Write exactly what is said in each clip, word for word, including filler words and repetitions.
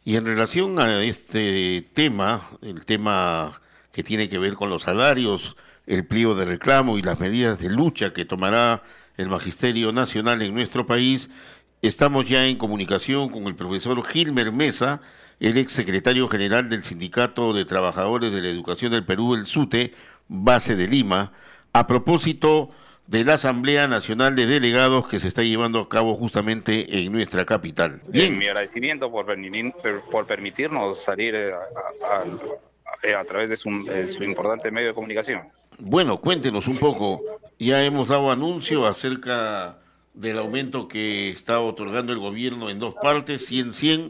Y en relación a este tema, el tema que tiene que ver con los salarios, el pliego de reclamo y las medidas de lucha que tomará el Magisterio Nacional en nuestro país, estamos ya en comunicación con el profesor Gilmer Mesa, el ex secretario general del Sindicato de Trabajadores de la Educación del Perú, el SUTE, base de Lima, a propósito de la Asamblea Nacional de Delegados que se está llevando a cabo justamente en nuestra capital. Eh, Bien, mi agradecimiento por, permitir, por permitirnos salir eh, a, a, a, a través de su, de su importante medio de comunicación. bueno, cuéntenos un poco. Ya hemos dado anuncio acerca del aumento que está otorgando el gobierno en dos partes, cien cien,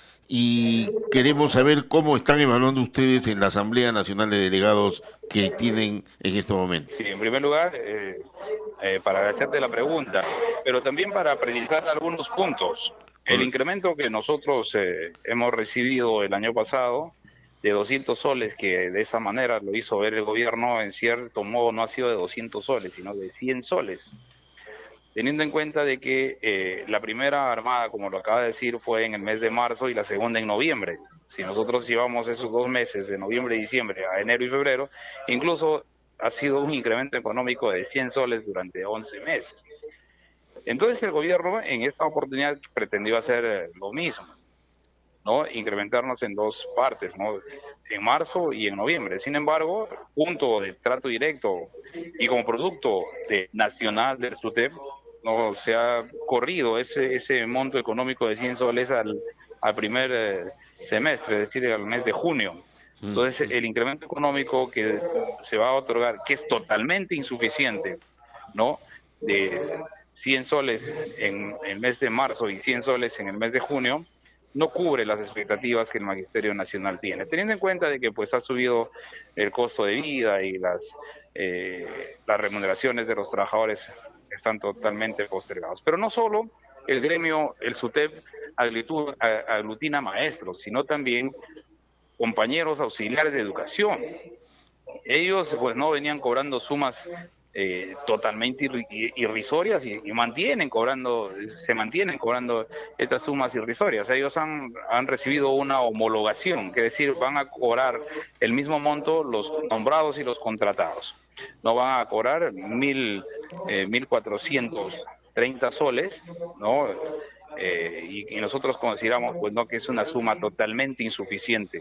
y queremos saber cómo están evaluando ustedes en la Asamblea Nacional de Delegados que tienen en este momento. Sí, en primer lugar, eh, eh, para agradecerte la pregunta, pero también para precisar algunos puntos. El Cor- incremento que nosotros eh, hemos recibido el año pasado de doscientos soles, que de esa manera lo hizo ver el gobierno, en cierto modo no ha sido de doscientos soles, sino de cien soles. Teniendo en cuenta de que eh, la primera armada, como lo acaba de decir, fue en el mes de marzo y la segunda en noviembre. Si nosotros llevamos esos dos meses de noviembre y diciembre a enero y febrero, incluso ha sido un incremento económico de cien soles durante once meses. Entonces el gobierno en esta oportunidad pretendió hacer eh, lo mismo, ¿no? Incrementarnos en dos partes, ¿no? En marzo y en noviembre. Sin embargo, punto de trato directo y como producto de, nacional del SUTEP, no se ha corrido ese, ese monto económico de cien soles al, al primer eh, semestre, es decir, al mes de junio. Entonces, el incremento económico que se va a otorgar, que es totalmente insuficiente, ¿no? De cien soles en el mes de marzo y cien soles en el mes de junio, no cubre las expectativas que el Magisterio Nacional tiene, teniendo en cuenta de que pues ha subido el costo de vida y las, eh, las remuneraciones de los trabajadores están totalmente postergados. Pero no solo el gremio, el SUTEP, aglutina maestros, sino también compañeros auxiliares de educación. Ellos pues no venían cobrando sumas eh, totalmente irrisorias y, y mantienen cobrando, se mantienen cobrando estas sumas irrisorias. Ellos han, han recibido una homologación, que es decir, van a cobrar el mismo monto los nombrados y los contratados. No van a cobrar mil, eh, mil cuatrocientos treinta soles, ¿no? Eh, y, y nosotros consideramos pues no que es una suma totalmente insuficiente.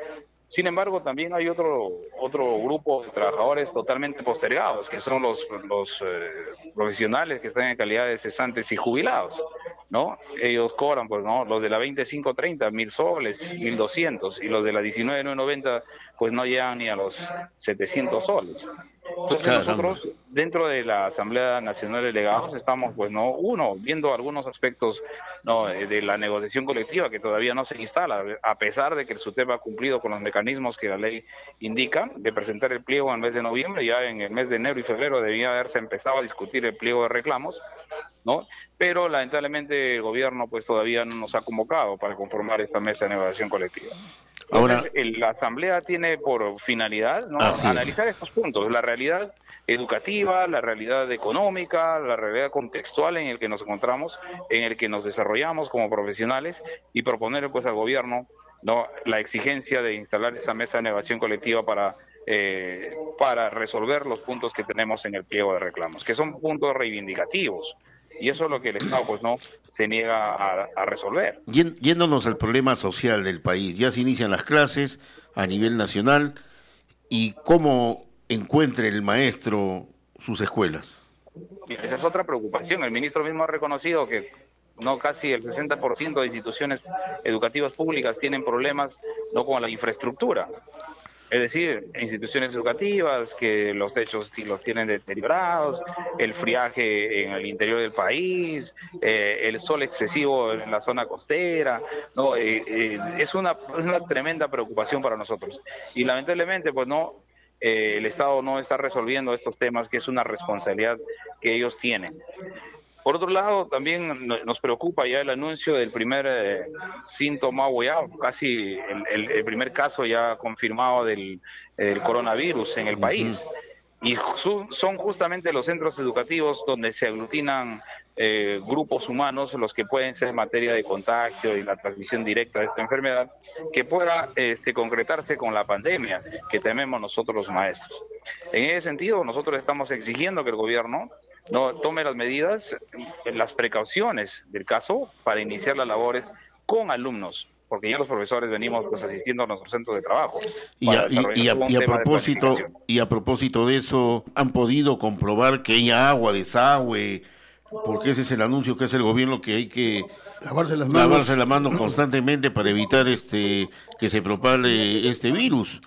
Sin embargo, también hay otro, otro grupo de trabajadores totalmente postergados, que son los, los eh, profesionales que están en calidad de cesantes y jubilados, ¿no? Ellos cobran, pues, ¿no? Los de la veinticinco treinta, mil soles, mil doscientos, y los de la diecinueve novecientos noventa, pues no llegan ni a los setecientos soles. Entonces Caramba. nosotros, dentro de la Asamblea Nacional de Delegados, estamos, pues, no, uno, viendo algunos aspectos, no, de la negociación colectiva que todavía no se instala, a pesar de que el SUTEP ha cumplido con los mecanismos que la ley indica, de presentar el pliego en el mes de noviembre. Ya en el mes de enero y febrero debía haberse empezado a discutir el pliego de reclamos, ¿no? Pero lamentablemente el gobierno pues todavía no nos ha convocado para conformar esta mesa de negociación colectiva. Ahora, Entonces, el, la Asamblea tiene por finalidad, ¿no?, así es. analizar estos puntos, la realidad educativa, la realidad económica, la realidad contextual en el que nos encontramos, en el que nos desarrollamos como profesionales, y proponer pues al gobierno, ¿no?, la exigencia de instalar esta mesa de negociación colectiva para, eh, para resolver los puntos que tenemos en el pliego de reclamos, que son puntos reivindicativos. Y eso es lo que el Estado pues no se niega a, a resolver. Yen- Yéndonos al problema social del país, ya se inician las clases a nivel nacional y cómo encuentra el maestro sus escuelas. Y esa es otra preocupación. El ministro mismo ha reconocido que no casi el sesenta por ciento de instituciones educativas públicas tienen problemas no con la infraestructura. Es decir, instituciones educativas que los techos sí los tienen deteriorados, el friaje en el interior del país, eh, el sol excesivo en la zona costera, ¿no? Eh, eh, es una, una tremenda preocupación para nosotros. Y lamentablemente, pues no, eh, el Estado no está resolviendo estos temas, que es una responsabilidad que ellos tienen. Por otro lado, también nos preocupa ya el anuncio del primer eh, síntoma, o ya casi el, el, el primer caso ya confirmado del, del coronavirus en el Ujú. país. Y su, son justamente los centros educativos donde se aglutinan eh, grupos humanos, los que pueden ser materia de contagio y la transmisión directa de esta enfermedad, que pueda este, concretarse con la pandemia que tememos nosotros los maestros. En ese sentido, nosotros estamos exigiendo que el gobierno no tome las medidas, las precauciones del caso para iniciar las labores con alumnos, porque ya los profesores venimos pues asistiendo a nuestros centros de trabajo. Y a, y, y, a, y, a propósito, y a propósito de eso, ¿han podido comprobar que haya agua, desagüe? Porque ese es el anuncio que hace el gobierno, que hay que lavarse las manos, lavarse las manos constantemente para evitar este que se propague este virus.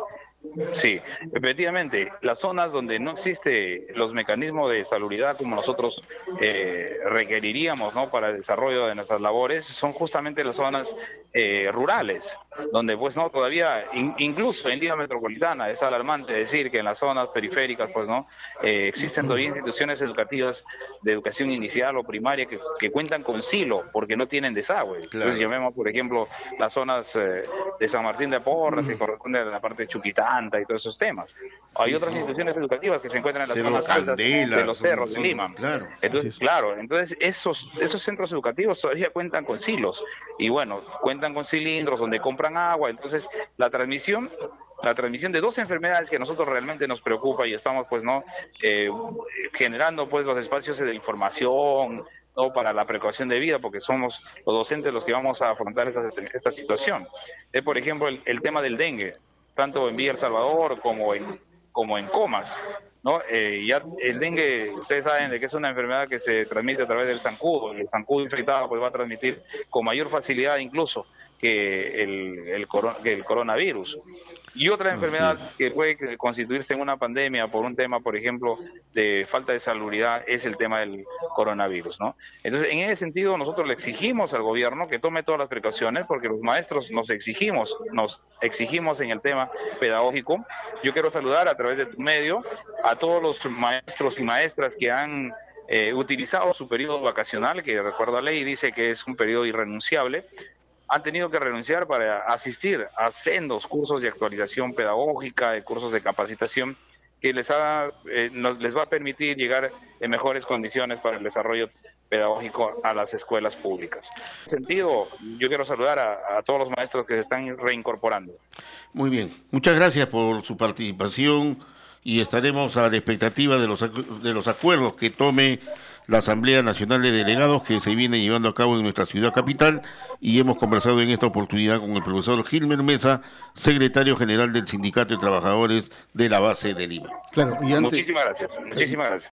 Sí, efectivamente, las zonas donde no existe los mecanismos de salubridad como nosotros eh, requeriríamos, ¿no?, para el desarrollo de nuestras labores, son justamente las zonas eh, rurales, donde pues no todavía, in, incluso en Lima Metropolitana, es alarmante decir que en las zonas periféricas pues no eh, existen todavía instituciones educativas de educación inicial o primaria que, que cuentan con silo porque no tienen desagüe. Claro. Entonces llamemos por ejemplo las zonas eh, de San Martín de Porras, que corresponden a la parte de Chuquitanta y todos esos temas. Hay sí, otras sí. instituciones educativas que se encuentran en las Cerro zonas Candela, altas de los cerros son, de Lima. Claro, entonces, sí, claro, entonces esos, esos centros educativos todavía cuentan con silos y bueno, cuentan con cilindros donde compran agua. Entonces la transmisión la transmisión de dos enfermedades que a nosotros realmente nos preocupa y estamos pues no eh, generando pues los espacios de información, ¿no?, para la precaución de vida, porque somos los docentes los que vamos a afrontar esta, esta situación. Es, por ejemplo, el, el tema del dengue, tanto en Villa El Salvador como en, como en Comas, ¿no? Eh, ya el dengue, ustedes saben de que es una enfermedad que se transmite a través del zancudo. El zancudo infectado pues va a transmitir con mayor facilidad incluso que el, el, coron, que el coronavirus. Y otra enfermedad que puede constituirse en una pandemia por un tema, por ejemplo, de falta de salubridad es el tema del coronavirus, ¿no? Entonces, en ese sentido, nosotros le exigimos al gobierno que tome todas las precauciones, porque los maestros nos exigimos, nos exigimos en el tema pedagógico. Yo quiero saludar a través de tu medio a todos los maestros y maestras que han eh, utilizado su periodo vacacional, que de acuerdo a ley dice que es un periodo irrenunciable. Han tenido que renunciar para asistir a sendos cursos de actualización pedagógica, de cursos de capacitación, que les, ha, eh, nos, les va a permitir llegar en mejores condiciones para el desarrollo pedagógico a las escuelas públicas. En ese sentido, yo quiero saludar a, a todos los maestros que se están reincorporando. Muy bien, muchas gracias por su participación y estaremos a la expectativa de los, de los acuerdos que tome la Asamblea Nacional de Delegados que se viene llevando a cabo en nuestra ciudad capital, y hemos conversado en esta oportunidad con el profesor Gilmer Mesa, secretario general del Sindicato de Trabajadores de la Base de Lima. Claro, y antes... Muchísimas gracias, muchísimas gracias.